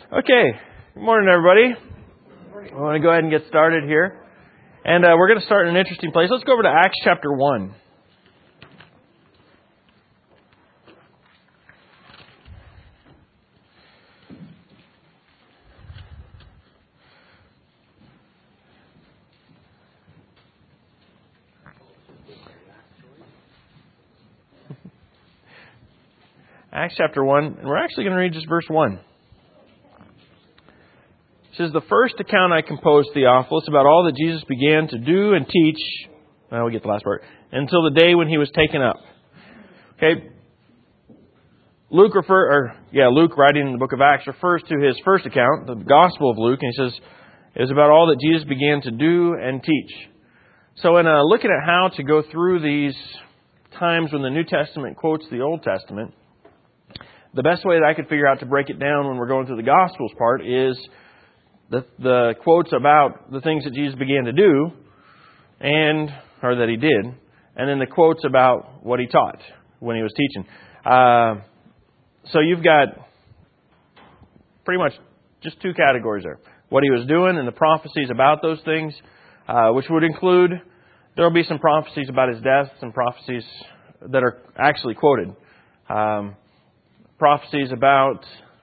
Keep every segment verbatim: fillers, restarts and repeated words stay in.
Okay, good morning, everybody. I want to go ahead and get started here. And uh, we're going to start in an interesting place. Let's go over to Acts chapter one. Acts chapter one, and we're actually going to read just verse one. It says, "The first account I composed, Theophilus, about all that Jesus began to do and teach," well, we get the last part, "until the day when he was taken up." Okay, Luke refer, or yeah, Luke writing in the book of Acts refers to his first account, the Gospel of Luke, and he says it was about all that Jesus began to do and teach. So, in uh, looking at how to go through these times when the New Testament quotes the Old Testament, the best way that I could figure out to break it down when we're going through the Gospels part is the, the quotes about the things that Jesus began to do, and or that He did, and then the quotes about what He taught when He was teaching. Uh, so you've got pretty much just two categories there. What He was doing and the prophecies about those things, uh, which would include, there will be some prophecies about His death, some prophecies that are actually quoted. Um, prophecies about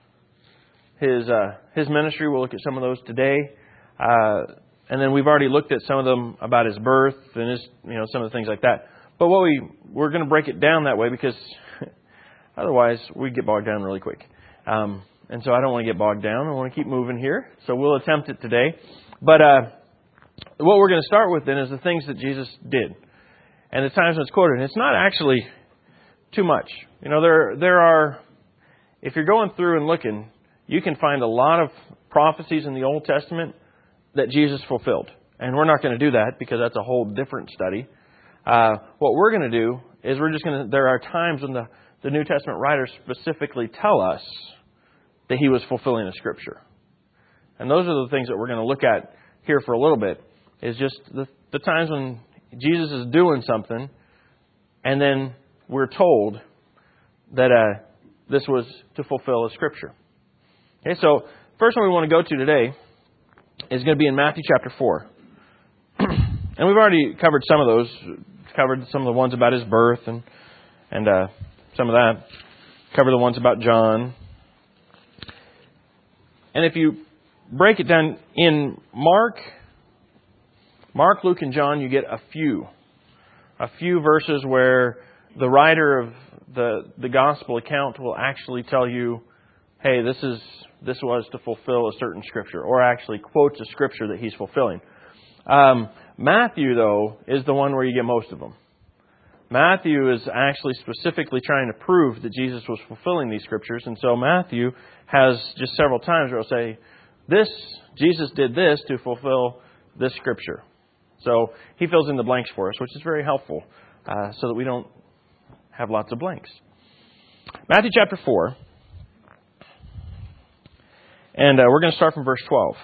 His uh, His ministry. We'll look at some of those today, uh, and then we've already looked at some of them about His birth and His, you know, some of the things like that. But what we we're going to break it down that way because otherwise we get bogged down really quick, um, and so I don't want to get bogged down. I want to keep moving here, so we'll attempt it today. But uh, what we're going to start with then is the things that Jesus did, and the times when it's quoted. And it's not actually too much. You know, there there are. If you're going through and looking, you can find a lot of prophecies in the Old Testament that Jesus fulfilled. And we're not going to do that because that's a whole different study. Uh, what we're going to do is we're just going to, there are times when the, the New Testament writers specifically tell us that He was fulfilling a Scripture. And those are the things that we're going to look at here for a little bit, is just the, the times when Jesus is doing something and then we're told that uh, this was to fulfill a Scripture. Okay, so first one we want to go to today is going to be in Matthew chapter four. And we've already covered some of those. Covered some of the ones about His birth and and uh, some of that. Covered the ones about John. And if you break it down in Mark, Mark, Luke, and John, you get a few. A few verses where the writer of the the gospel account will actually tell you, hey, this is this was to fulfill a certain Scripture, or actually quotes a Scripture that he's fulfilling. Um, Matthew, though, is the one where you get most of them. Matthew is actually specifically trying to prove that Jesus was fulfilling these Scriptures, and so Matthew has just several times where he'll say, this, Jesus did this to fulfill this Scripture. So he fills in the blanks for us, which is very helpful, uh, so that we don't have lots of blanks. Matthew chapter four. And uh, we're going to start from verse twelve.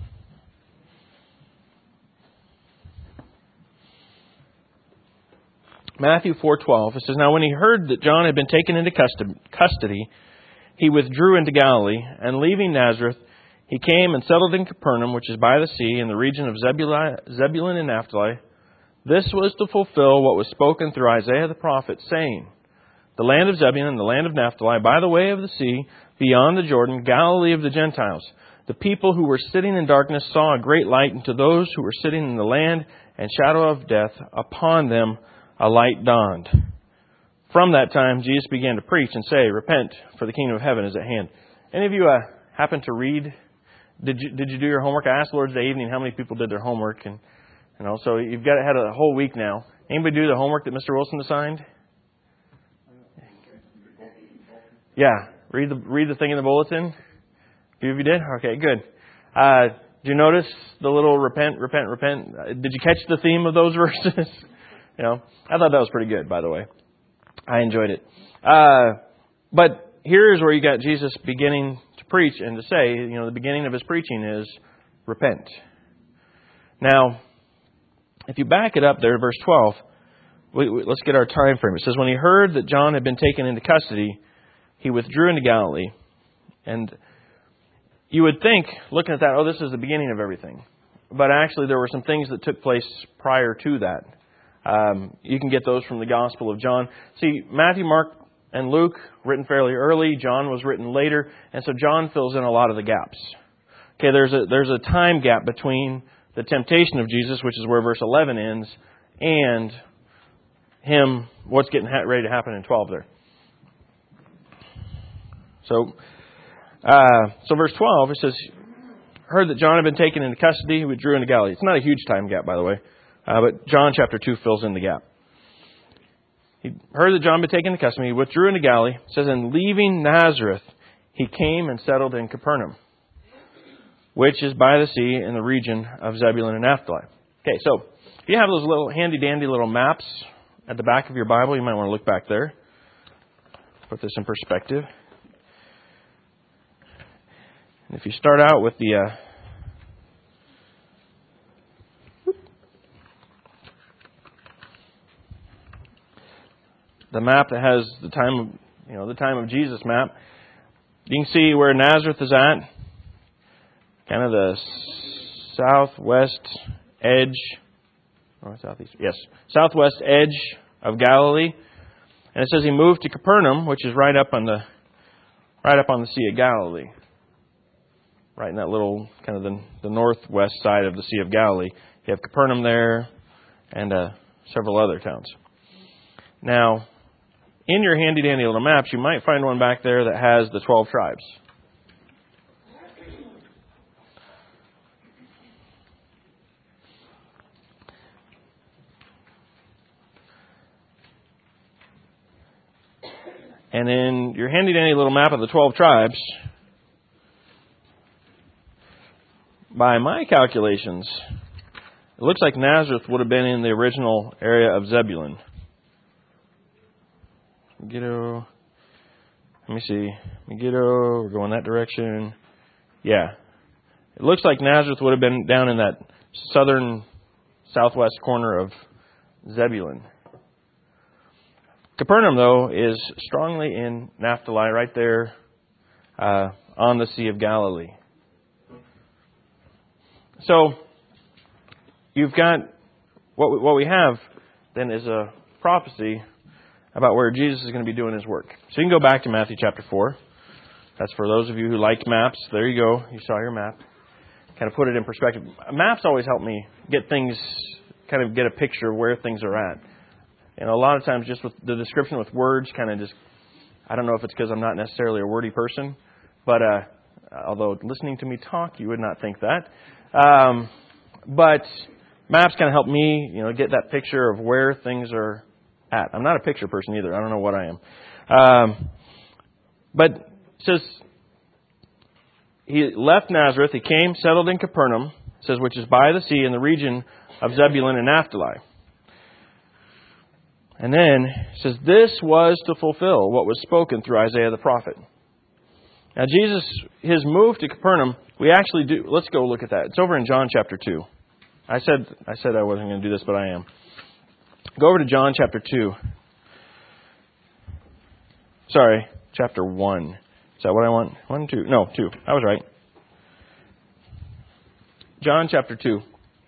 Matthew four twelve. It says, "Now when he heard that John had been taken into custody, he withdrew into Galilee, and leaving Nazareth, he came and settled in Capernaum, which is by the sea, in the region of Zebulun and Naphtali. This was to fulfill what was spoken through Isaiah the prophet, saying, the land of Zebulun and the land of Naphtali, by the way of the sea, beyond the Jordan, Galilee of the Gentiles. The people who were sitting in darkness saw a great light, and to those who were sitting in the land and shadow of death, upon them a light dawned. From that time, Jesus began to preach and say, repent, for the kingdom of heaven is at hand." Any of you uh, happen to read? Did you did you do your homework? I asked Lord's Day evening how many people did their homework, and you know, so you've got had a whole week now. Anybody do the homework that Mister Wilson assigned? Yeah, read the read the thing in the bulletin. A few of you did? Okay, good. Uh, did you notice the little repent, repent, repent? Did you catch the theme of those verses? You know, I thought that was pretty good, by the way. I enjoyed it. Uh, but here's where you got Jesus beginning to preach and to say, you know, the beginning of His preaching is repent. Now, if you back it up there, verse twelve, we, we, let's get our time frame. It says, when he heard that John had been taken into custody, he withdrew into Galilee. And you would think, looking at that, oh, this is the beginning of everything. But actually, there were some things that took place prior to that. Um, you can get those from the Gospel of John. See, Matthew, Mark, and Luke, written fairly early. John was written later. And so John fills in a lot of the gaps. Okay, there's a, there's a time gap between the temptation of Jesus, which is where verse eleven ends, and him, what's getting ready to happen in twelve there. So, uh, so verse twelve, it says, heard that John had been taken into custody, he withdrew into Galilee. It's not a huge time gap, by the way, uh, but John chapter two fills in the gap. He heard that John had been taken into custody, he withdrew into Galilee. It says, and leaving Nazareth, he came and settled in Capernaum, which is by the sea in the region of Zebulun and Naphtali. Okay, so if you have those little handy-dandy little maps at the back of your Bible, you might want to look back there. Put this in perspective. And if you start out with the uh, the map that has the time of you know the time of Jesus map, you can see where Nazareth is at, kind of the southwest edge, or southeast, yes, southwest edge of Galilee, and it says he moved to Capernaum, which is right up on the right up on the Sea of Galilee. Right in that little, kind of the, the northwest side of the Sea of Galilee. You have Capernaum there and uh, several other towns. Now, in your handy-dandy little maps, you might find one back there that has the twelve tribes. And in your handy-dandy little map of the twelve tribes, by my calculations, it looks like Nazareth would have been in the original area of Zebulun. Megiddo. Let me see. Megiddo, we're going that direction. Yeah. It looks like Nazareth would have been down in that southern, southwest corner of Zebulun. Capernaum, though, is strongly in Naphtali, right there uh, on the Sea of Galilee. So, you've got, what we, what we have then is a prophecy about where Jesus is going to be doing his work. So you can go back to Matthew chapter four. That's for those of you who like maps. There you go. You saw your map. Kind of put it in perspective. Maps always help me get things, kind of get a picture of where things are at. And a lot of times just with the description with words kind of just, I don't know if it's because I'm not necessarily a wordy person, but uh, although listening to me talk, you would not think that. Um, but maps kind of help me, you know, get that picture of where things are at. I'm not a picture person either. I don't know what I am. Um, but it says he left Nazareth. He came, settled in Capernaum. It says, which is by the sea in the region of Zebulun and Naphtali. And then it says, this was to fulfill what was spoken through Isaiah the prophet. Now, Jesus, his move to Capernaum, we actually do. Let's go look at that. It's over in John chapter two. I said I said I wasn't going to do this, but I am. Go over to John chapter two. Sorry, chapter one. Is that what I want? One, two. No, two. I was right. John chapter two.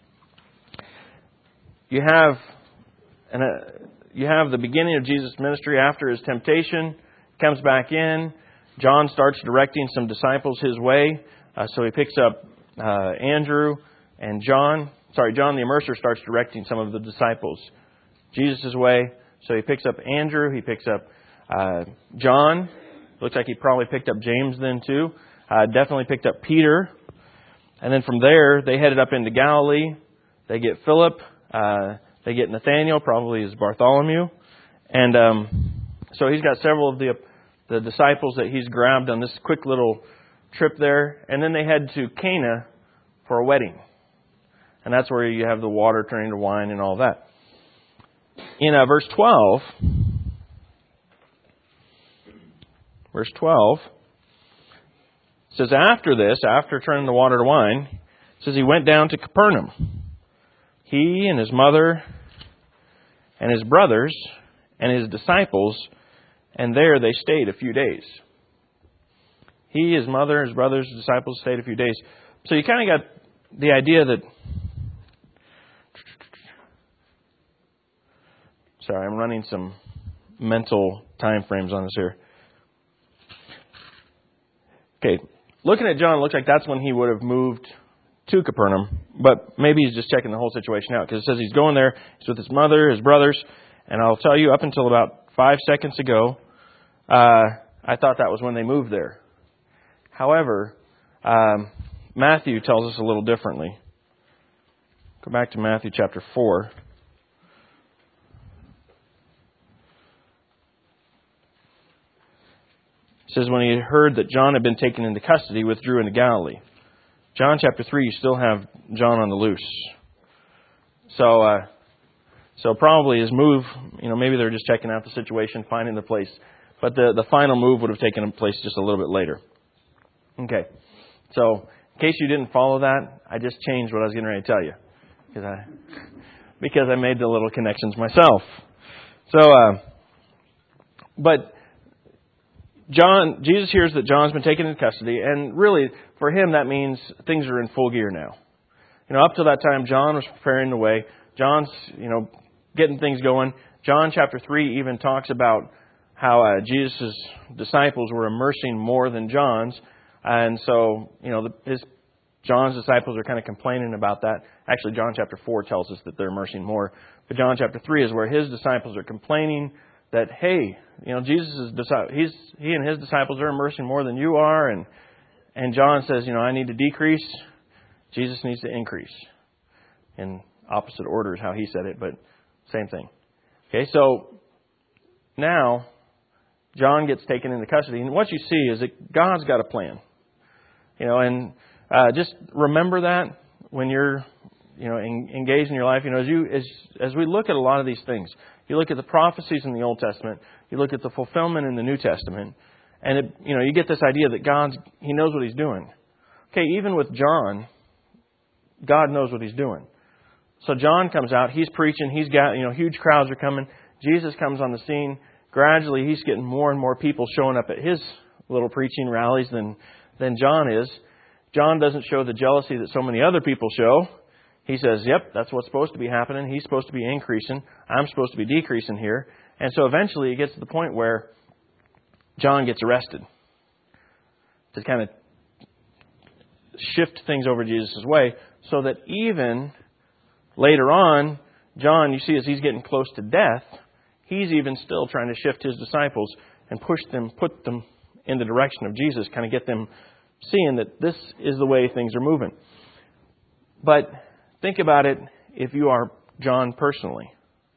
You have an, uh, you have the beginning of Jesus' ministry after his temptation. Comes back in. John starts directing some disciples his way. Uh, so he picks up uh, Andrew and John. Sorry, John the Immerser starts directing some of the disciples Jesus' way. So he picks up Andrew. He picks up uh, John. Looks like he probably picked up James then too. Uh, definitely picked up Peter. And then from there, they headed up into Galilee. They get Philip. Uh, they get Nathanael, probably is Bartholomew. And um, so he's got several of the the disciples that he's grabbed on this quick little trip there. And then they head to Cana for a wedding. And that's where you have the water turning to wine and all that. In uh, verse twelve, verse twelve, it says, after this, after turning the water to wine, it says he went down to Capernaum. He and his mother and his brothers and his disciples, and there they stayed a few days. He, his mother, his brothers, his disciples stayed a few days. So you kind of got the idea that... Sorry, I'm running some mental time frames on this here. Okay, looking at John, it looks like that's when he would have moved to Capernaum, but maybe he's just checking the whole situation out, because it says he's going there, he's with his mother, his brothers, and I'll tell you, up until about five seconds ago, uh, I thought that was when they moved there. However, um, Matthew tells us a little differently. Go back to Matthew chapter four. It says, when he heard that John had been taken into custody, he withdrew into Galilee. John chapter three, you still have John on the loose. So, uh, so probably his move, you know, maybe they're just checking out the situation, finding the place. But the, the final move would have taken place just a little bit later. Okay. So, in case you didn't follow that, I just changed what I was getting ready to tell you. Because I, because I made the little connections myself. So, uh, but... John, Jesus hears that John's been taken into custody, and really, for him, that means things are in full gear now. You know, up to that time, John was preparing the way. John's, you know, getting things going. John chapter three even talks about how uh, Jesus' disciples were immersing more than John's, and so, you know, the, his John's disciples are kind of complaining about that. Actually, John chapter four tells us that they're immersing more, but John chapter three is where his disciples are complaining that, hey, you know, Jesus is he's he and his disciples are immersing more than you are, and and John says, you know, I need to decrease, Jesus needs to increase. In opposite order is how he said it, but same thing. Okay, so now John gets taken into custody, and what you see is that God's got a plan. You know, and uh, just remember that when you're, you know, en- engaged in your life. You know, as you as as we look at a lot of these things. You look at the prophecies in the Old Testament. You look at the fulfillment in the New Testament. And, it, you know, you get this idea that God's, He knows what He's doing. Okay, even with John, God knows what He's doing. So John comes out. He's preaching. He's got, you know, huge crowds are coming. Jesus comes on the scene. Gradually, he's getting more and more people showing up at his little preaching rallies than, than John is. John doesn't show the jealousy that so many other people show. He says, yep, that's what's supposed to be happening. He's supposed to be increasing. I'm supposed to be decreasing here. And so eventually it gets to the point where John gets arrested to kind of shift things over Jesus' way, so that even later on, John, you see, as he's getting close to death, he's even still trying to shift his disciples and push them, put them in the direction of Jesus, kind of get them seeing that this is the way things are moving. But think about it if you are John personally.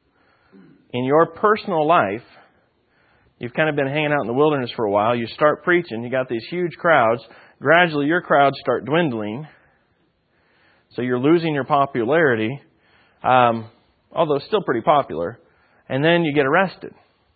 In your personal life, you've kind of been hanging out in the wilderness for a while. You start preaching. You got these huge crowds. Gradually, your crowds start dwindling. So you're losing your popularity, um, although still pretty popular. And then you get arrested.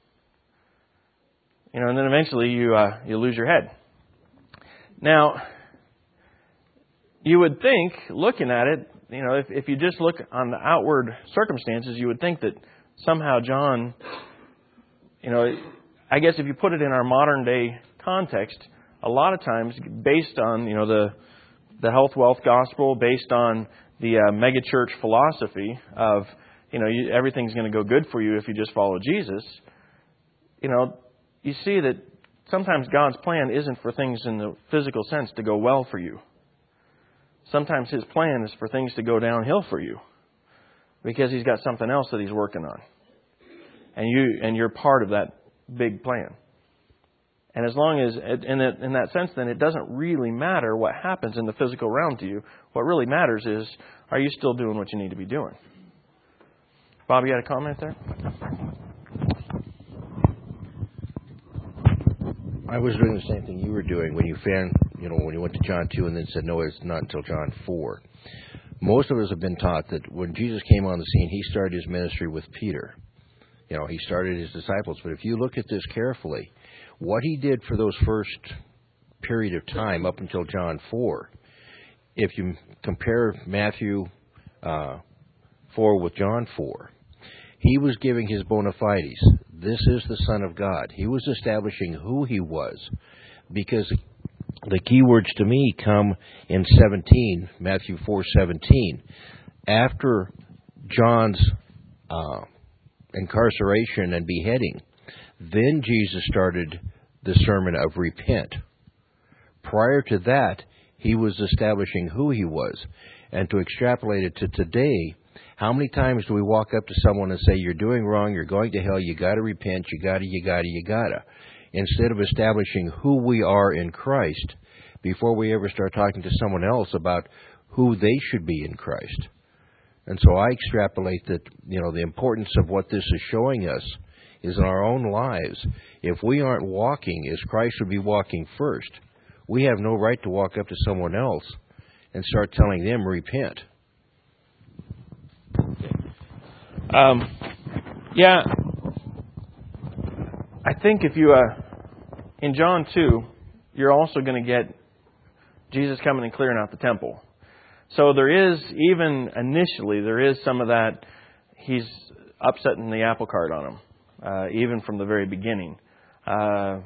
You know, and then eventually you uh, you lose your head. Now, you would think, looking at it, you know, if, if you just look on the outward circumstances, you would think that somehow John, you know, I guess if you put it in our modern day context, a lot of times based on, you know, the the health wealth gospel, based on the uh, mega church philosophy of, you know, you, everything's going to go good for you if you just follow Jesus, you know, you see that sometimes God's plan isn't for things in the physical sense to go well for you. Sometimes His plan is for things to go downhill for you, because He's got something else that He's working on. And you and you're part of that big plan. And as long as, in that, in that sense, then it doesn't really matter what happens in the physical realm to you. What really matters is, are you still doing what you need to be doing? Bob, you had a comment there? I was doing the same thing you were doing when you found, you know, when you went to John two and then said, no, it's not until John four. Most of us have been taught that when Jesus came on the scene, He started His ministry with Peter. You know, He started His disciples. But if you look at this carefully, what He did for those first period of time up until John four, if you compare Matthew uh, four with John four, He was giving His bona fides. This is the Son of God. He was establishing who He was, because the key words to me come in seventeen, Matthew four seventeen. After John's uh, incarceration and beheading, then Jesus started the sermon of repent. Prior to that, he was establishing who he was. And to extrapolate it to today, how many times do we walk up to someone and say, you're doing wrong, you're going to hell, you got to repent, you got to, you got to, you got to, instead of establishing who we are in Christ before we ever start talking to someone else about who they should be in Christ. And so I extrapolate that, you know, the importance of what this is showing us is in our own lives. If we aren't walking as Christ would be walking first, we have no right to walk up to someone else and start telling them, repent. Um, yeah, I think if you, uh, in John two, you're also going to get Jesus coming and clearing out the temple. So there is, even initially, there is some of that, he's upsetting the apple cart on him, uh, even from the very beginning. Uh,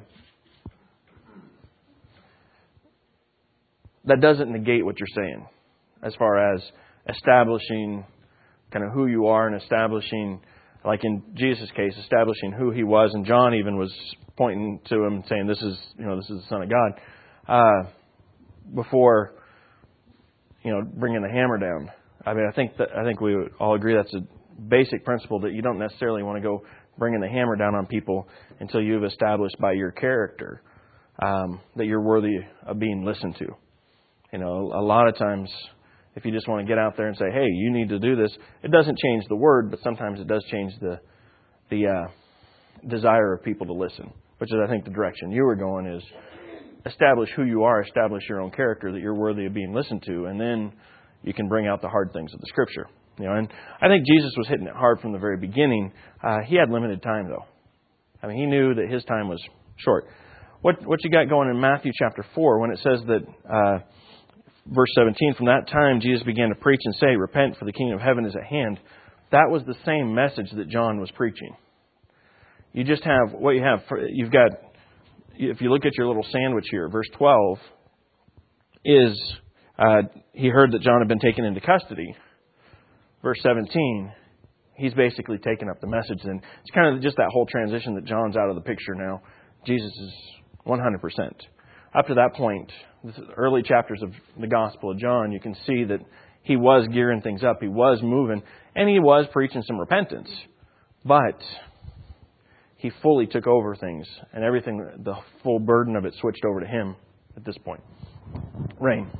that doesn't negate what you're saying as far as establishing kind of who you are and establishing, like in Jesus' case, establishing who he was. And John even was pointing to him saying, this is, you know, this is the Son of God, uh, before, you know, bringing the hammer down. I mean, I think that, I think we would all agree that's a basic principle, that you don't necessarily want to go bringing the hammer down on people until you've established by your character um, that you're worthy of being listened to. You know, a lot of times, if you just want to get out there and say, hey, you need to do this, it doesn't change the word, but sometimes it does change the the uh, desire of people to listen, which is, I think, the direction you were going is establish who you are, establish your own character, that you're worthy of being listened to, and then you can bring out the hard things of the Scripture. You know, and I think Jesus was hitting it hard from the very beginning. Uh, he had limited time, though. I mean, he knew that his time was short. What what you got going in Matthew chapter four, when it says that, uh, verse seventeen, from that time Jesus began to preach and say, repent, for the kingdom of heaven is at hand. That was the same message that John was preaching. You just have, what you have, you've got, if you look at your little sandwich here, verse twelve is, uh, he heard that John had been taken into custody. Verse seventeen, he's basically taken up the message. And it's kind of just that whole transition that John's out of the picture now. Jesus is one hundred percent. Up to that point, the early chapters of the Gospel of John, you can see that he was gearing things up. He was moving. And he was preaching some repentance. But he fully took over things. And everything, the full burden of it switched over to him at this point. Rain.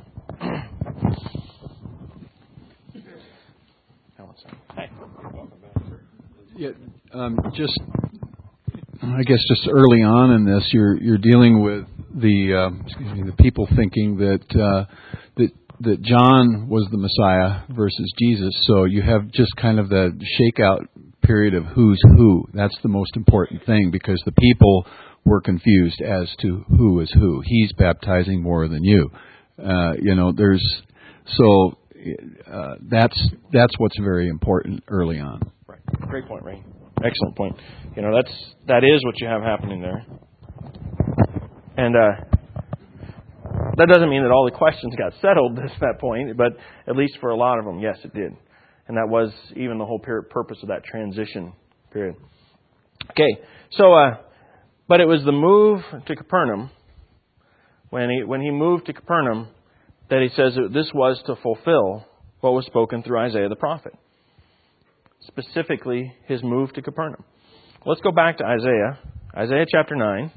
Hi. Yeah, um, just I guess just early on in this, you're you're dealing with the uh, excuse me the people thinking that uh, that that John was the Messiah versus Jesus. So you have just kind of the shakeout period of who's who. That's the most important thing, because the people were confused as to who is who. He's baptizing more than you. Uh, you know, there's so. Uh, that's that's what's very important early on. Right. Great point, Ray. Excellent point. You know, that's that is what you have happening there, and uh, that doesn't mean that all the questions got settled at that point, but at least for a lot of them, yes, it did, and that was even the whole period, purpose of that transition period. Okay, so uh, but it was the move to Capernaum when he when he moved to Capernaum, that he says that this was to fulfill what was spoken through Isaiah the prophet. Specifically, his move to Capernaum. Let's go back to Isaiah. Isaiah chapter nine.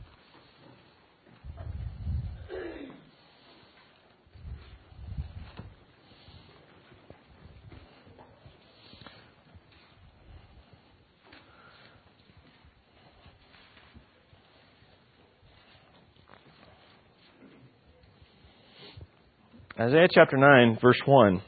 Isaiah chapter nine, verse one.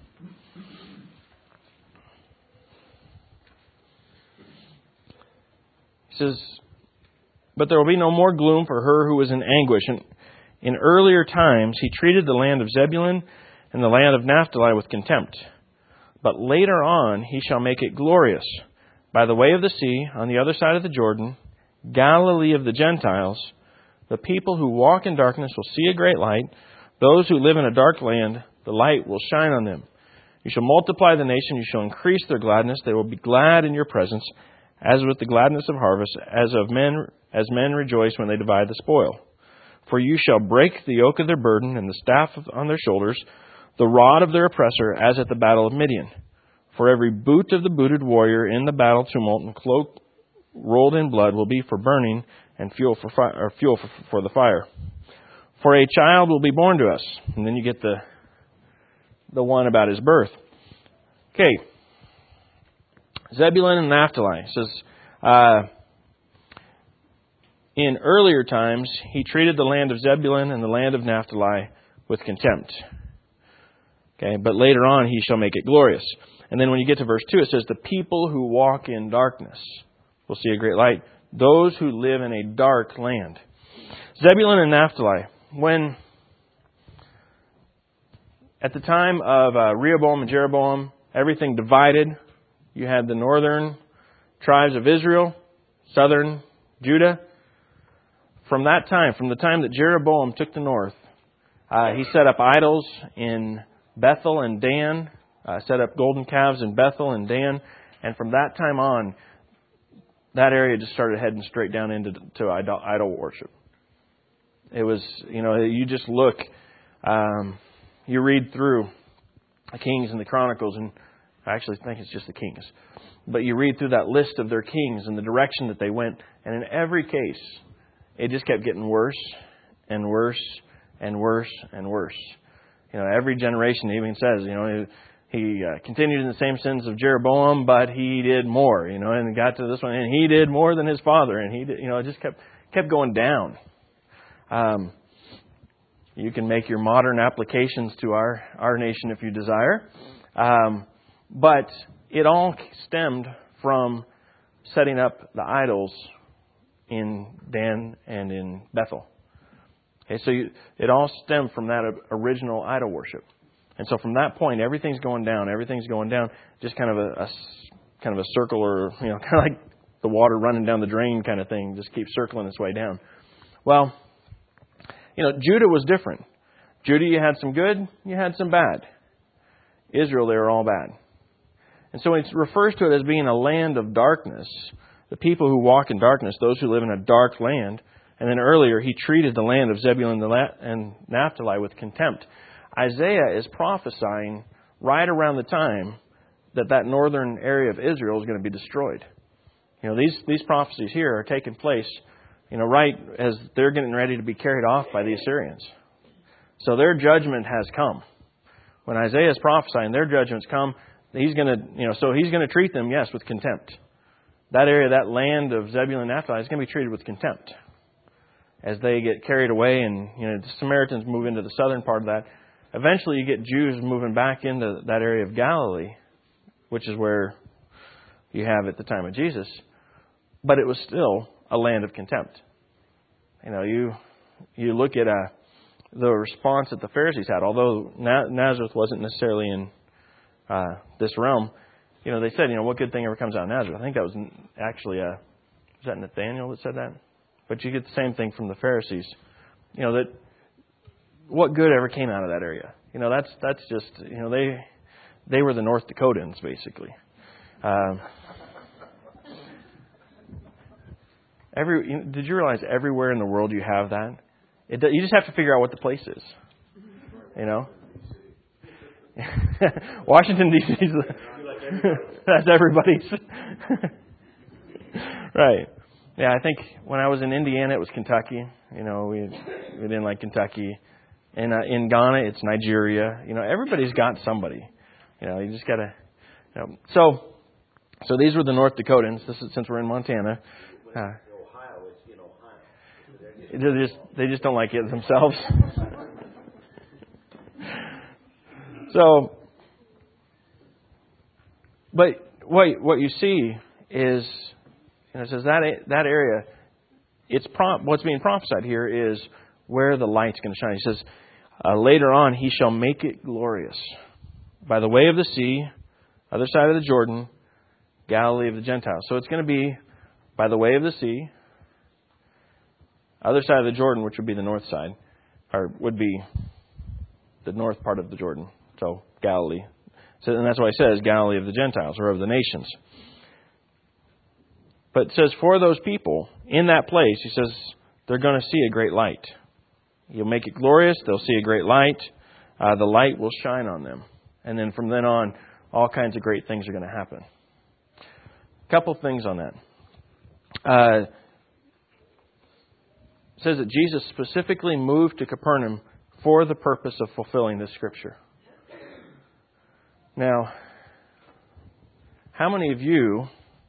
He says, but there will be no more gloom for her who is in anguish. And in earlier times, he treated the land of Zebulun and the land of Naphtali with contempt. But later on, he shall make it glorious by the way of the sea, on the other side of the Jordan, Galilee of the Gentiles, The people who walk in darkness will see a great light. Those who live in a dark land, the light will shine on them. You shall multiply the nation. You shall increase their gladness. They will be glad in your presence, as with the gladness of harvest, as of men, as men rejoice when they divide the spoil. For you shall break the yoke of their burden and the staff on their shoulders, the rod of their oppressor, as at the battle of Midian. For every boot of the booted warrior in the battle tumult and cloak rolled in blood will be for burning and fuel for fi- or fuel for, for the fire. For a child will be born to us. And then you get the the one about his birth. Okay. Zebulun and Naphtali. It says, uh, in earlier times, he treated the land of Zebulun and the land of Naphtali with contempt. Okay, but later on, he shall make it glorious. And then when you get to verse two, it says, the people who walk in darkness will see a great light. Those who live in a dark land. Zebulun and Naphtali. When, at the time of uh, Rehoboam and Jeroboam, everything divided. You had the northern tribes of Israel, southern Judah. From that time, from the time that Jeroboam took the north, uh, he set up idols in Bethel and Dan, uh, set up golden calves in Bethel and Dan, and from that time on, that area just started heading straight down into to idol, idol worship. It was, you know, you just look, um, you read through the Kings and the Chronicles, and I actually think it's just the Kings. But you read through that list of their kings and the direction that they went, and in every case, it just kept getting worse and worse and worse and worse. You know, every generation even says, you know, he uh, continued in the same sins of Jeroboam, but he did more, you know, and got to this one, and he did more than his father, and he did, you know, it just kept kept going down. Um, you can make your modern applications to our, our nation if you desire. Um, but it all stemmed from setting up the idols in Dan and in Bethel. Okay, so you, it all stemmed from that original idol worship. And so from that point, everything's going down, everything's going down, just kind of a, a kind of a circle, or, you know, kind of like the water running down the drain kind of thing, just keeps circling its way down. Well, you know, Judah was different. Judah, you had some good, you had some bad. Israel, they were all bad. And so it refers to it as being a land of darkness. The people who walk in darkness, those who live in a dark land. And then earlier, he treated the land of Zebulun and Naphtali with contempt. Isaiah is prophesying right around the time that that northern area of Israel is going to be destroyed. You know, these, these prophecies here are taking place, you know, right as they're getting ready to be carried off by the Assyrians. So their judgment has come. When Isaiah is prophesying, their judgment's come. He's going to, you know, so he's going to treat them, yes, with contempt. That area, that land of Zebulun and Naphtali is going to be treated with contempt as they get carried away, and, you know, the Samaritans move into the southern part of that. Eventually, you get Jews moving back into that area of Galilee, which is where you have at the time of Jesus. But it was still a land of contempt. You know, you you look at uh, the response that the Pharisees had. Although Nazareth wasn't necessarily in uh, this realm, you know, they said, you know, what good thing ever comes out of Nazareth? I think that was actually, uh, was that Nathaniel that said that? But you get the same thing from the Pharisees. You know, that what good ever came out of that area? You know, that's that's just, you know, they they were the North Dakotans, basically. Um, every you know, did you realize everywhere in the world you have that? It, you just have to figure out what the place is. You know, Washington D C that's everybody's. Right. Yeah, I think when I was in Indiana, it was Kentucky. You know, we we didn't like Kentucky. And uh, in Ghana, it's Nigeria. You know, everybody's got somebody. You know, you just got to. You know. So, so these were the North Dakotans. This is since we're in Montana. Uh, Ohio, it's in Ohio. They just they just don't like it themselves. So, but what what you see is, you know, it says that that area, it's pro, what's being prophesied here is where the light's going to shine. He says, uh, later on, he shall make it glorious by the way of the sea, other side of the Jordan, Galilee of the Gentiles. So it's going to be by the way of the sea, Other side of the Jordan, which would be the north side, or would be the north part of the Jordan. So Galilee. So, and that's why it says Galilee of the Gentiles, or of the nations. But it says for those people in that place, he says they're going to see a great light. You'll make it glorious. They'll see a great light. Uh, the light will shine on them. And then from then on, all kinds of great things are going to happen. A couple things on that. Uh, it says that Jesus specifically moved to Capernaum for the purpose of fulfilling this scripture. Now, how many of you,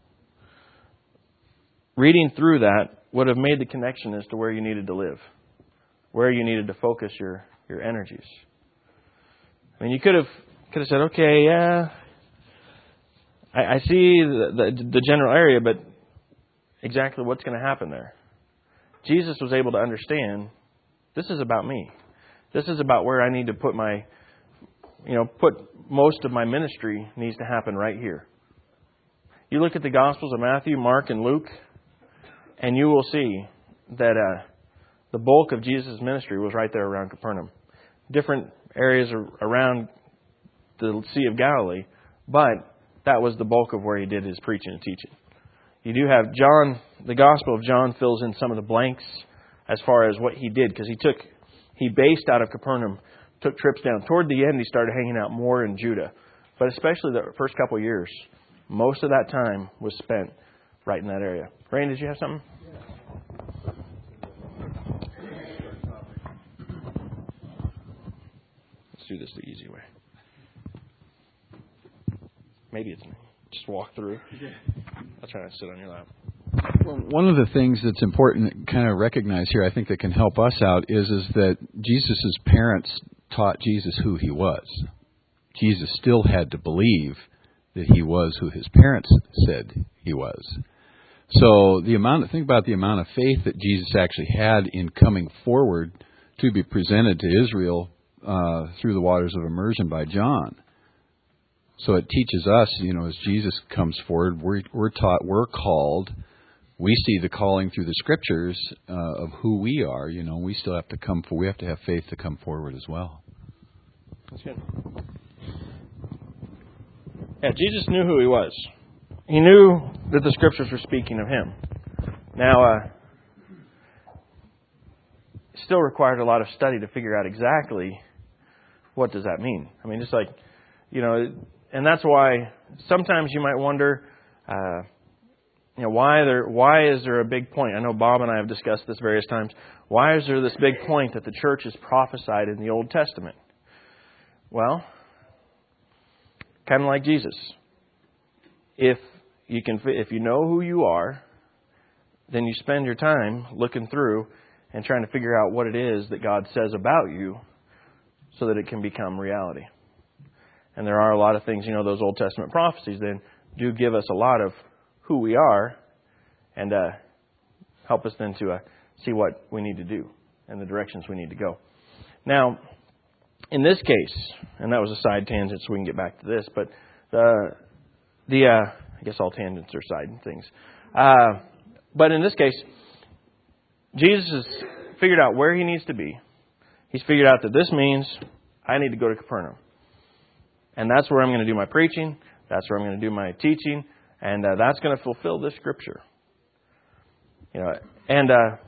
reading through that, would have made the connection as to where you needed to live? Where you needed to focus your, your energies? I mean, you could have could have said, okay, yeah, I, I see the, the, the general area, but exactly what's going to happen there? Jesus was able to understand, this is about me. This is about where I need to put my, you know, put most of my ministry needs to happen right here. You look at the Gospels of Matthew, Mark, and Luke, and you will see that uh, the bulk of Jesus' ministry was right there around Capernaum. Different areas around the Sea of Galilee, but that was the bulk of where he did his preaching and teaching. You do have John, the Gospel of John fills in some of the blanks as far as what he did, because he took, he based out of Capernaum, took trips down. Toward the end, he started hanging out more in Judah, but especially the first couple of years, most of that time was spent right in that area. Rain, did you have something? Let's do this the easy way. Maybe it's me. Just walk through. I'll try to sit on your lap. Well, one of the things that's important to kind of recognize here, I think that can help us out, is, is that Jesus' parents taught Jesus who he was. Jesus still had to believe that he was who his parents said he was. So the amount, think about the amount of faith that Jesus actually had in coming forward to be presented to Israel uh, through the waters of immersion by John. So it teaches us, you know, as Jesus comes forward, we're, we're taught, we're called. We see the calling through the Scriptures uh, of who we are. You know, we still have to come. For, we have to have faith to come forward as well. That's good. Yeah, Jesus knew who he was. He knew that the Scriptures were speaking of him. Now, uh, it still required a lot of study to figure out exactly what does that mean. I mean, just like, you know, and that's why sometimes you might wonder, uh, you know, why there, why is there a big point? I know Bob and I have discussed this various times. Why is there this big point that the church is prophesied in the Old Testament? Well, kind of like Jesus. If you can, if you know who you are, then you spend your time looking through and trying to figure out what it is that God says about you, so that it can become reality. And there are a lot of things, you know, those Old Testament prophecies then do give us a lot of who we are, and uh, help us then to uh, see what we need to do and the directions we need to go. Now, in this case, and that was a side tangent, so we can get back to this, but the the uh, I guess all tangents are side things. Uh, but in this case, Jesus has figured out where he needs to be. He's figured out that this means I need to go to Capernaum. And that's where I'm going to do my preaching. That's where I'm going to do my teaching. And uh, that's going to fulfill this scripture. You know, and uh,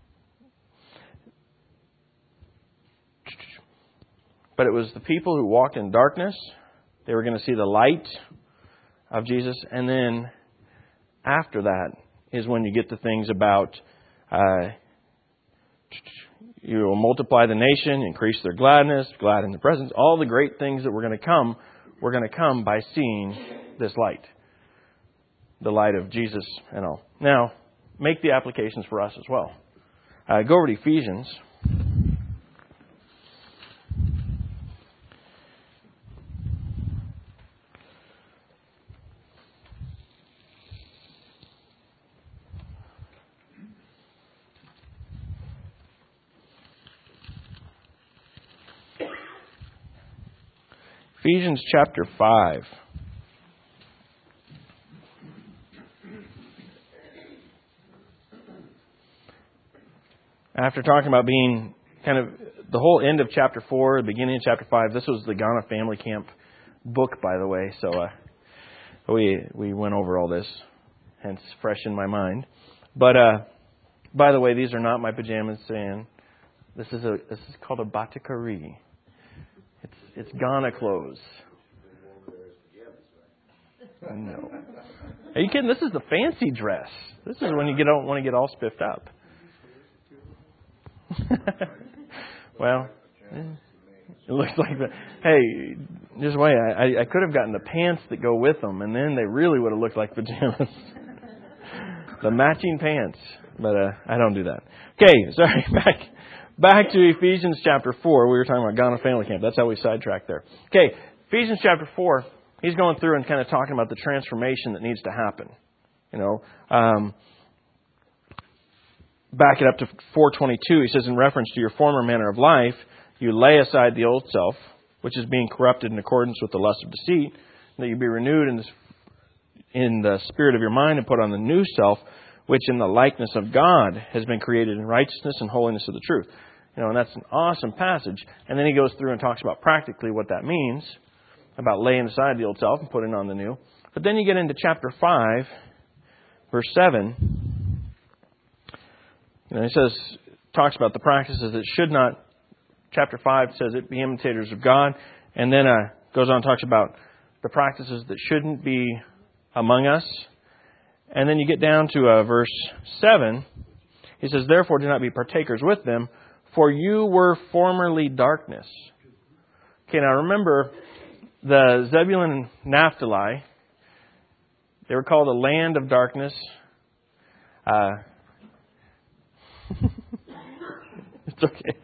but it was the people who walked in darkness. They were going to see the light of Jesus. And then after that is when you get the things about uh, you will multiply the nation, increase their gladness, glad in the presence. All the great things that were going to come, were going to come by seeing this light. The light of Jesus and all. Now, make the applications for us as well. Uh, go over to Ephesians. Ephesians chapter five. after talking about being kind of the whole end of chapter four, the beginning of chapter five, this was the Ghana Family Camp book, by the way. So uh, we we went over all this, hence fresh in my mind. But uh, by the way, these are not my pajamas, saying this is a this is called a batikari. It's it's Ghana clothes. No. Are you kidding? This is the fancy dress. This is when you get don't want to get all spiffed up. Well, it looks like that. Hey, just wait. I, I could have gotten the pants that go with them, and then they really would have looked like pajamas. The matching pants. But uh, I don't do that. Okay, sorry. Back back to Ephesians chapter four. We were talking about Ghana Family Camp. That's how we sidetracked there. Okay, Ephesians chapter four. He's going through and kind of talking about the transformation that needs to happen. You know, um, back it up to four twenty-two. He says, in reference to your former manner of life, you lay aside the old self, which is being corrupted in accordance with the lust of deceit, and that you be renewed in, this, in the spirit of your mind and put on the new self, which in the likeness of God has been created in righteousness and holiness of the truth. You know, and that's an awesome passage. And then he goes through and talks about practically what that means, about laying aside the old self and putting on the new. But then you get into chapter five, verse seven. You know, he says, talks about the practices that should not. Chapter five says it, be imitators of God. And then uh, goes on and talks about the practices that shouldn't be among us. And then you get down to uh, verse seven. He says, therefore do not be partakers with them, for you were formerly darkness. Okay, now remember, the Zebulun and Naphtali, they were called a land of darkness. Uh, it's okay.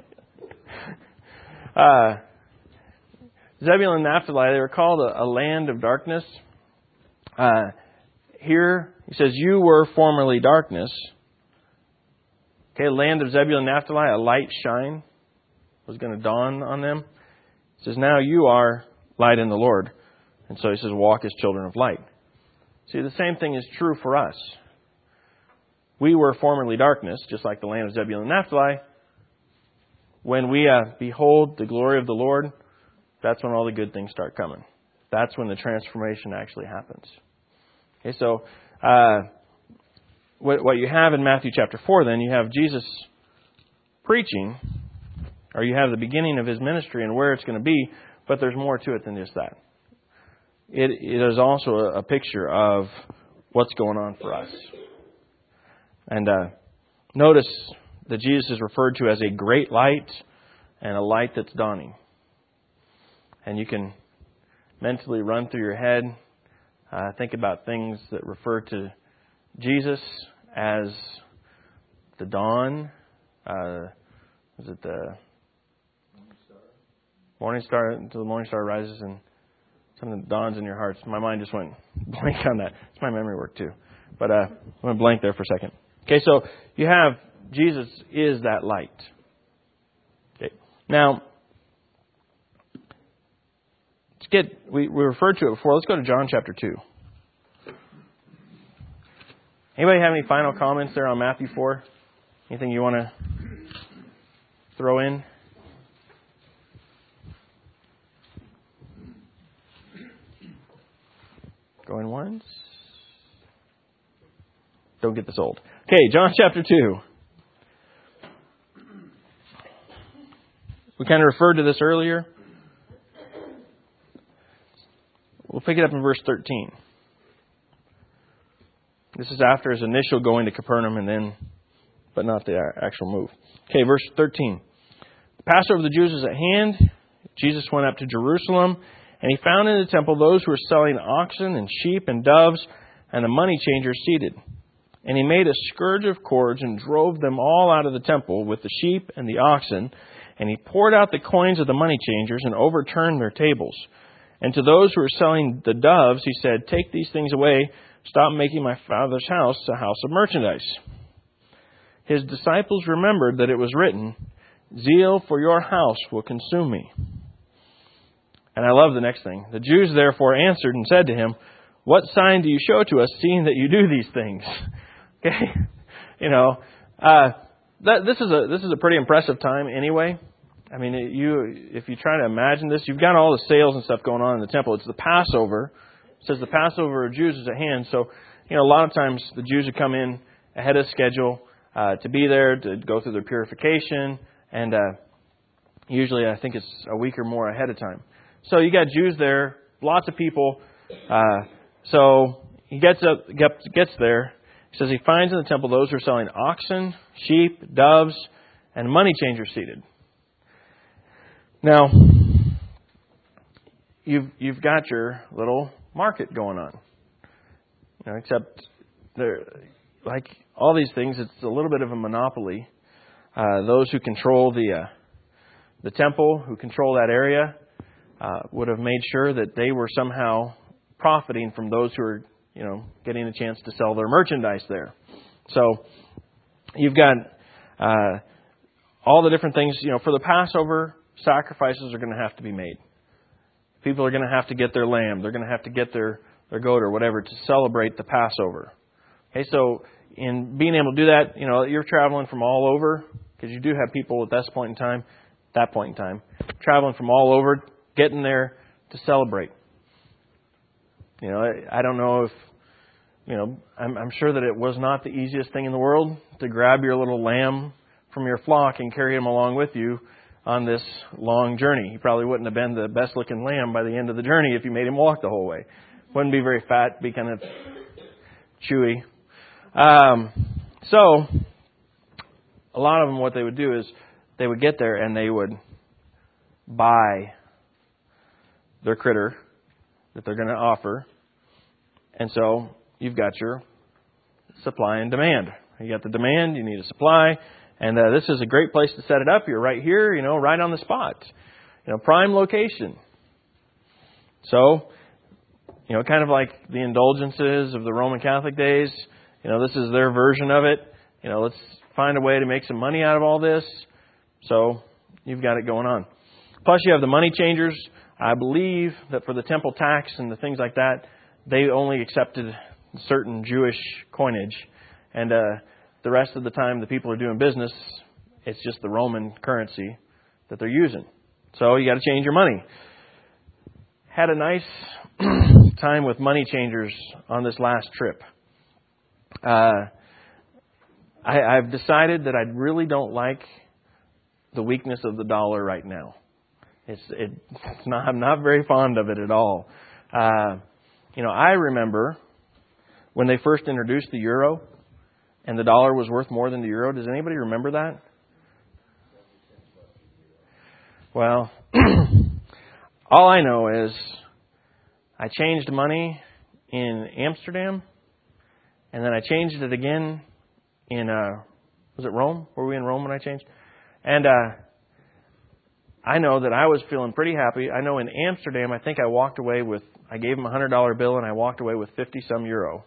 Uh, Zebulun and Naphtali, they were called a, a land of darkness. Uh, here, he says, you were formerly darkness. Okay, land of Zebulun and Naphtali, a light shine was going to dawn on them. He says, now you are light in the Lord. And so he says, walk as children of light. See, the same thing is true for us. We were formerly darkness, just like the land of Zebulun and Naphtali. When we uh, behold the glory of the Lord, that's when all the good things start coming. That's when the transformation actually happens. Okay, so uh, what, what you have in Matthew chapter four, then, you have Jesus preaching, or you have the beginning of his ministry and where it's going to be, but there's more to it than just that. It, it is also a, a picture of what's going on for us. And uh, notice that Jesus is referred to as a great light and a light that's dawning. And you can mentally run through your head, uh, think about things that refer to Jesus as the dawn. Uh, is it the morning star until the morning star rises and something dawns in your hearts? My mind just went blank on that. It's my memory work too. But uh, I'm going to blank there for a second. Okay, so you have Jesus is that light. Okay, now let's get. We, we referred to it before. Let's go to John chapter two. Anybody have any final comments there on Matthew four? Anything you want to throw in? Going once. Don't get this old. Okay, John chapter two. We kind of referred to this earlier. We'll pick it up in verse thirteen. This is after his initial going to Capernaum and then, but not the actual move. Okay, verse thirteen. The Passover of the Jews is at hand. Jesus went up to Jerusalem, and he found in the temple those who were selling oxen and sheep and doves, and the money changers seated. And he made a scourge of cords and drove them all out of the temple with the sheep and the oxen. And he poured out the coins of the money changers and overturned their tables. And to those who were selling the doves, he said, take these things away. Stop making my Father's house a house of merchandise. His disciples remembered that it was written, zeal for your house will consume me. And I love the next thing. The Jews therefore answered and said to him, what sign do you show to us, seeing that you do these things? Okay, you know, uh, that, this is a this is a pretty impressive time anyway. I mean, it, you if you try to imagine this, you've got all the sales and stuff going on in the temple. It's the Passover. It says the Passover of Jews is at hand. So, you know, a lot of times the Jews would come in ahead of schedule uh, to be there, to go through their purification. And uh, usually I think it's a week or more ahead of time. So you got Jews there, lots of people. Uh, so he gets up, gets there. He says he finds in the temple those who are selling oxen, sheep, doves, and money changers seated. Now, you've you've got your little market going on. You know, except there, like all these things, it's a little bit of a monopoly. Uh, those who control the uh, the temple, who control that area, uh, would have made sure that they were somehow profiting from those who are, you know, getting a chance to sell their merchandise there. So you've got uh, all the different things. You know, for the Passover, sacrifices are going to have to be made. People are going to have to get their lamb. They're going to have to get their, their goat or whatever to celebrate the Passover. Okay, so in being able to do that, you know, you're traveling from all over, because you do have people at this point in time, that point in time, traveling from all over, getting there to celebrate. You know, I, I don't know if, you know, I'm, I'm sure that it was not the easiest thing in the world to grab your little lamb from your flock and carry him along with you on this long journey. He probably wouldn't have been the best looking lamb by the end of the journey if you made him walk the whole way. Wouldn't be very fat, be kind of chewy. Um, so, a lot of them, what they would do is they would get there and they would buy their critter that they're going to offer. And so, you've got your supply and demand. You got the demand, you need a supply. And uh, this is a great place to set it up. You're right here, you know, right on the spot. You know, prime location. So, you know, kind of like the indulgences of the Roman Catholic days. You know, this is their version of it. You know, let's find a way to make some money out of all this. So, you've got it going on. Plus, you have the money changers. I believe that for the temple tax and the things like that, they only accepted certain Jewish coinage. And, uh, the rest of the time, the people are doing business, it's just the Roman currency that they're using. So you got to change your money. Had a nice time with money changers on this last trip. Uh, I, I've decided that I really don't like the weakness of the dollar right now. It's, it, it's not. I'm not very fond of it at all. Uh, you know, I remember when they first introduced the euro. And the dollar was worth more than the euro. Does anybody remember that? Well, all I know is I changed money in Amsterdam, and then I changed it again in, uh, was it Rome? Were we in Rome when I changed? And uh, I know that I was feeling pretty happy. I know in Amsterdam, I think I walked away with, I gave him a one hundred dollar bill, and I walked away with fifty some euro.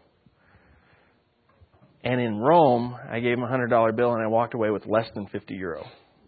And in Rome, I gave him a one hundred dollar bill and I walked away with less than fifty euro.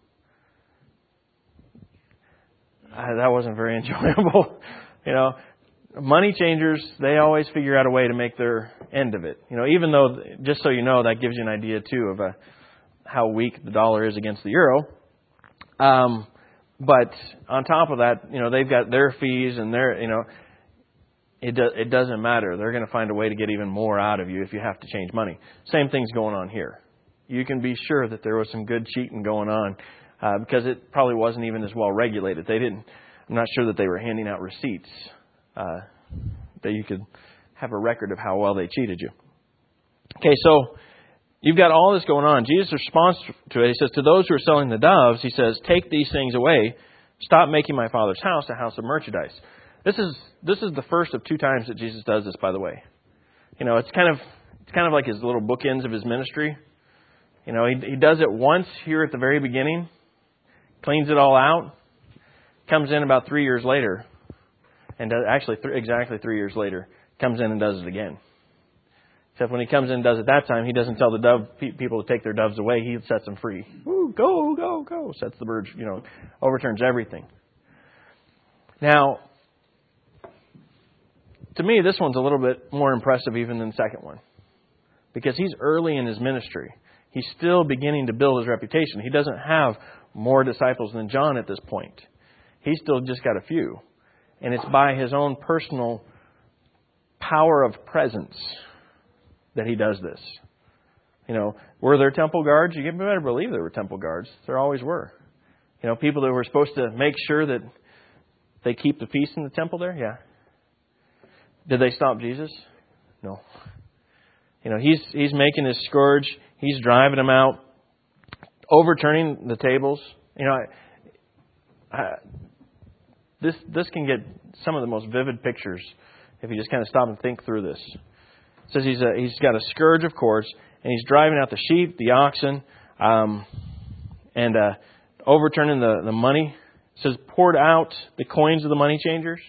Uh, that wasn't very enjoyable. You know, money changers, they always figure out a way to make their end of it. You know, even though, just so you know, that gives you an idea too of uh, how weak the dollar is against the euro. Um, but on top of that, you know, they've got their fees and their, you know, It, do, it doesn't matter. They're going to find a way to get even more out of you if you have to change money. Same thing's going on here. You can be sure that there was some good cheating going on uh, because it probably wasn't even as well regulated. They didn't. I'm not sure that they were handing out receipts uh, that you could have a record of how well they cheated you. Okay, so you've got all this going on. Jesus' response to it, he says, to those who are selling the doves, he says, take these things away. Stop making my Father's house a house of merchandise. This is this is the first of two times that Jesus does this, by the way. You know, it's kind of it's kind of like his little bookends of his ministry. You know, he he does it once here at the very beginning, cleans it all out, comes in about three years later, and does, actually th- exactly three years later, comes in and does it again. Except when he comes in and does it that time, he doesn't tell the dove pe- people to take their doves away. He sets them free. Woo, go, go, go. Sets the birds, you know, overturns everything. Now, to me, this one's a little bit more impressive even than the second one. Because he's early in his ministry. He's still beginning to build his reputation. He doesn't have more disciples than John at this point. He's still just got a few. And it's by his own personal power of presence that he does this. You know, were there temple guards? You better believe there were temple guards. There always were. You know, people that were supposed to make sure that they keep the peace in the temple there? Yeah. Did they stop Jesus? No. You know, he's he's making his scourge. He's driving them out, overturning the tables. You know, I, I, this this can get some of the most vivid pictures if you just kind of stop and think through this. It says he's a, he's got a scourge, of course, and he's driving out the sheep, the oxen, um, and uh, overturning the, the money. It says poured out the coins of the money changers.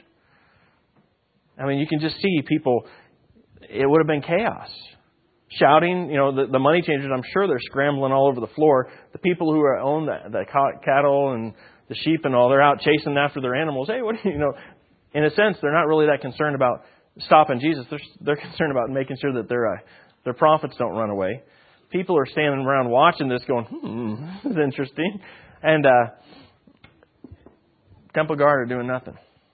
I mean, you can just see people. It would have been chaos. Shouting, you know, the, the money changers, I'm sure they're scrambling all over the floor. The people who are, own the, the cattle and the sheep and all, they're out chasing after their animals. Hey, what do you, you know, in a sense, they're not really that concerned about stopping Jesus. They're, they're concerned about making sure that their, uh, their prophets don't run away. People are standing around watching this going, hmm, this is interesting. And uh, temple guard are doing nothing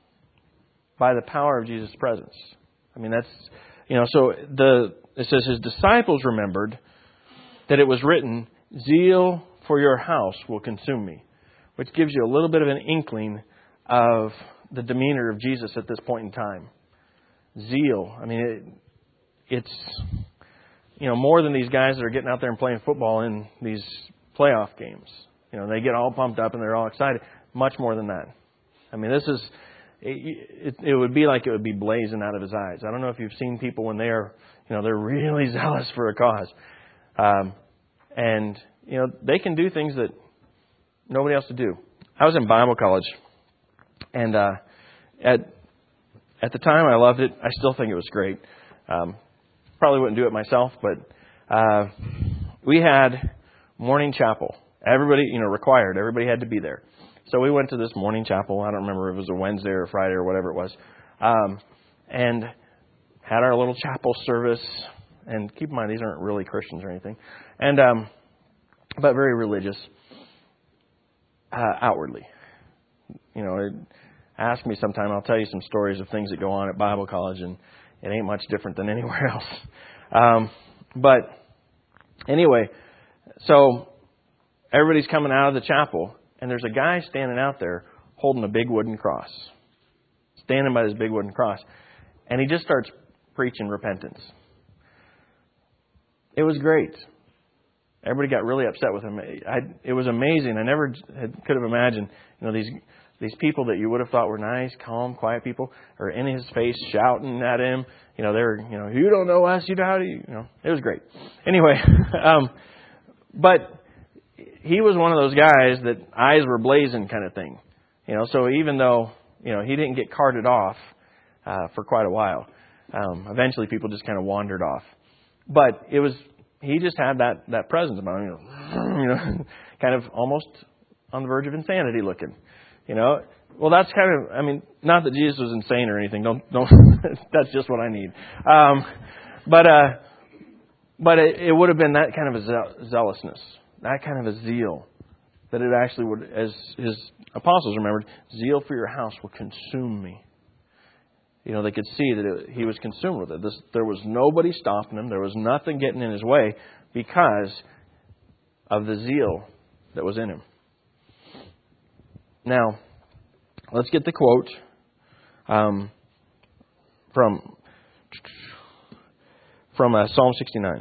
by the power of Jesus' presence. I mean, that's, you know, so the, it says his disciples remembered that it was written, zeal for your house will consume me, which gives you a little bit of an inkling of the demeanor of Jesus at this point in time. Zeal. I mean, it, it's, you know, more than these guys that are getting out there and playing football in these playoff games. You know, they get all pumped up and they're all excited. Much more than that. I mean, this is, it, it, it would be like it would be blazing out of his eyes. I don't know if you've seen people when they are, you know, they're really zealous for a cause. Um, and, you know, they can do things that nobody else would do. I was in Bible college, and uh, at at the time I loved it. I still think it was great. Um, probably wouldn't do it myself, but uh, we had morning chapel. Everybody, you know, required. Everybody had to be there. So we went to this morning chapel. I don't remember if it was a Wednesday or a Friday or whatever it was. Um, and had our little chapel service. And keep in mind, these aren't really Christians or anything. And um, but very religious uh, outwardly. You know, it, ask me sometime. I'll tell you some stories of things that go on at Bible college, and it ain't much different than anywhere else. Um, but anyway, so everybody's coming out of the chapel, and there's a guy standing out there holding a big wooden cross. Standing by this big wooden cross. And he just starts preaching repentance. It was great. Everybody got really upset with him. I, it was amazing. I never had, could have imagined, you know, these these people that you would have thought were nice, calm, quiet people, are in his face shouting at him. You know, they're, you know, you don't know us, you know how do you, you know, it was great. Anyway, um, but he was one of those guys that eyes were blazing kind of thing. You know, so even though, you know, he didn't get carted off uh, for quite a while, um, eventually people just kind of wandered off. But it was, he just had that, that presence about him, you know, you know, kind of almost on the verge of insanity looking, you know. Well, that's kind of, I mean, not that Jesus was insane or anything. Don't, don't, that's just what I need. Um, but, uh, but it, it would have been that kind of a zealousness, that kind of a zeal, that it actually would, as his apostles remembered, zeal for your house will consume me. You know, they could see that it, he was consumed with it. This, there was nobody stopping him. There was nothing getting in his way because of the zeal that was in him. Now, let's get the quote um, from from uh, Psalm sixty-nine.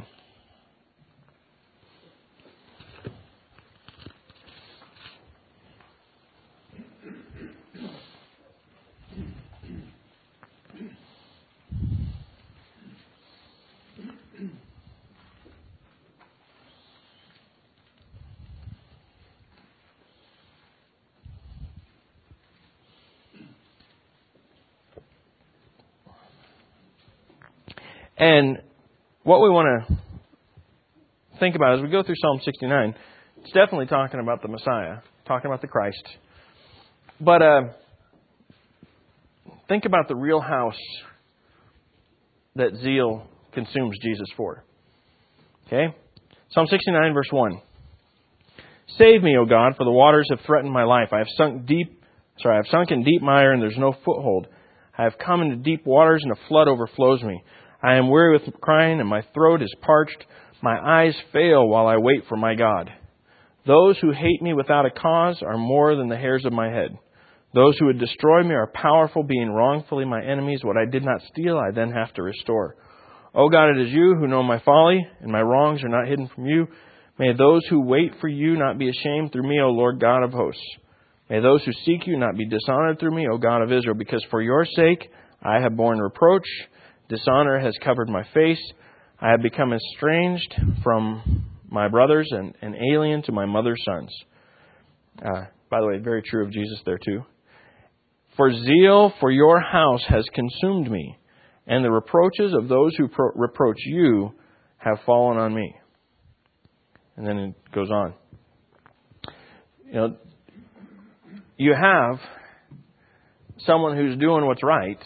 And what we want to think about as we go through Psalm sixty-nine, it's definitely talking about the Messiah, talking about the Christ. But uh, think about the real house that zeal consumes Jesus for. Okay? Psalm sixty-nine, verse one. Save me, O God, for the waters have threatened my life. I have sunk deep, sorry, I have sunk in deep mire, and there's no foothold. I have come into deep waters, and a flood overflows me. I am weary with crying, and my throat is parched. My eyes fail while I wait for my God. Those who hate me without a cause are more than the hairs of my head. Those who would destroy me are powerful, being wrongfully my enemies. What I did not steal, I then have to restore. O God, it is you who know my folly, and my wrongs are not hidden from you. May those who wait for you not be ashamed through me, O Lord God of hosts. May those who seek you not be dishonored through me, O God of Israel, because for your sake I have borne reproach. Dishonor has covered my face. I have become estranged from my brothers and an alien to my mother's sons. Uh, by the way, very true of Jesus there too. For zeal for your house has consumed me, and the reproaches of those who pro- reproach you have fallen on me. And then it goes on. You know, you have someone who's doing what's right,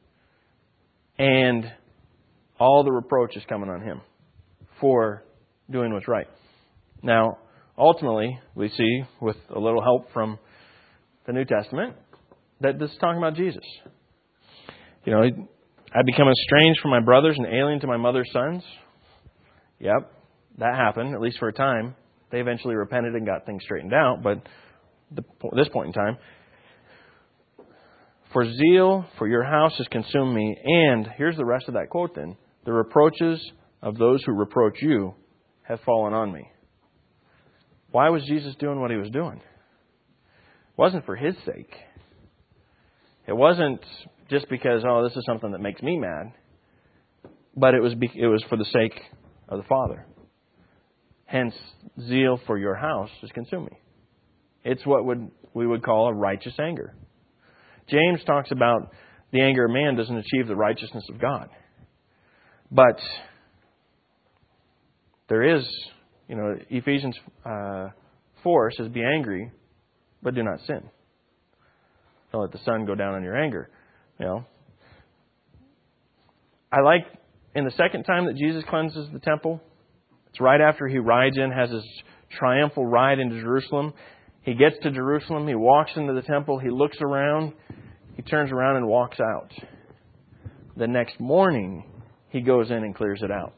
and all the reproach is coming on him for doing what's right. Now, ultimately, we see, with a little help from the New Testament, that this is talking about Jesus. You know, I become estranged from my brothers and alien to my mother's sons. Yep, that happened, at least for a time. They eventually repented and got things straightened out, but at this point in time, for zeal for your house has consumed me, and here's the rest of that quote then, the reproaches of those who reproach you have fallen on me. Why was Jesus doing what he was doing? It wasn't for his sake. It wasn't just because, oh, this is something that makes me mad. But it was it was for the sake of the Father. Hence, zeal for your house is consuming. It's what would we would call a righteous anger. James talks about the anger of man doesn't achieve the righteousness of God. But there is, you know, Ephesians uh, four says, be angry, but do not sin. Don't let the sun go down on your anger. You know, I like in the second time that Jesus cleanses the temple, it's right after he rides in, has his triumphal ride into Jerusalem. He gets to Jerusalem, he walks into the temple, he looks around, he turns around and walks out. The next morning, he goes in and clears it out.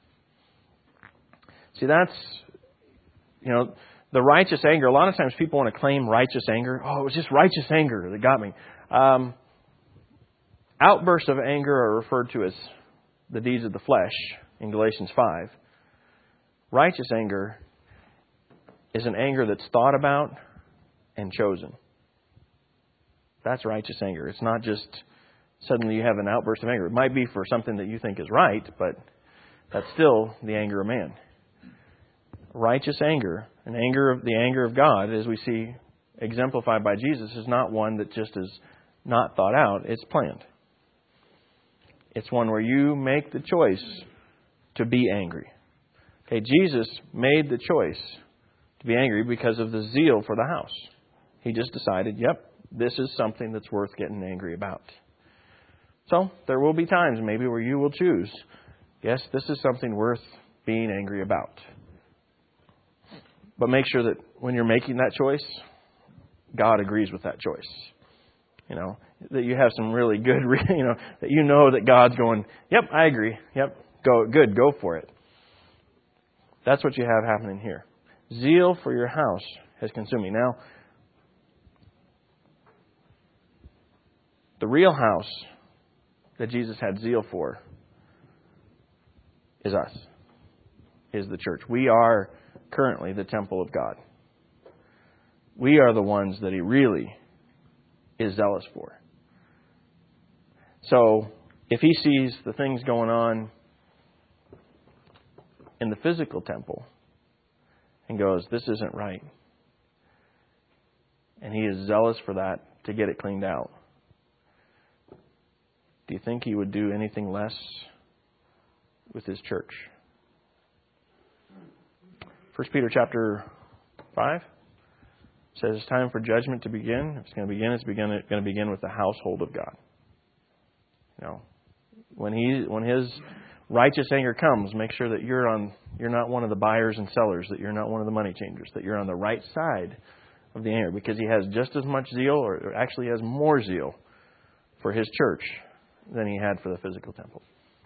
See, that's, you know, the righteous anger. A lot of times people want to claim righteous anger. Oh, it was just righteous anger that got me. Um, outbursts of anger are referred to as the deeds of the flesh in Galatians five. Righteous anger is an anger that's thought about and chosen. That's righteous anger. It's not just suddenly you have an outburst of anger. It might be for something that you think is right, but that's still the anger of man. Righteous anger, an anger of the anger of God, as we see exemplified by Jesus, is not one that just is not thought out. It's planned. It's one where you make the choice to be angry. Okay, Jesus made the choice to be angry because of the zeal for the house. He just decided, yep, this is something that's worth getting angry about. So there will be times maybe where you will choose, yes, this is something worth being angry about. But make sure that when you're making that choice, God agrees with that choice. You know, that you have some really good, you know, that you know that God's going, yep, I agree. Yep, go, good, go for it. That's what you have happening here. Zeal for your house has consumed me. Now, the real house that Jesus had zeal for is us, is the church. We are currently the temple of God. We are the ones that He really is zealous for. So, if He sees the things going on in the physical temple and goes, this isn't right, and He is zealous for that to get it cleaned out, do you think He would do anything less with His church? First Peter chapter five says it's time for judgment to begin. If it's going to begin, it's begin, going to begin with the household of God. You know, when he, when his, righteous anger comes, make sure that you're on you're not one of the buyers and sellers, that you're not one of the money changers, that you're on the right side of the anger, because he has just as much zeal, or actually has more zeal for his church than he had for the physical temple.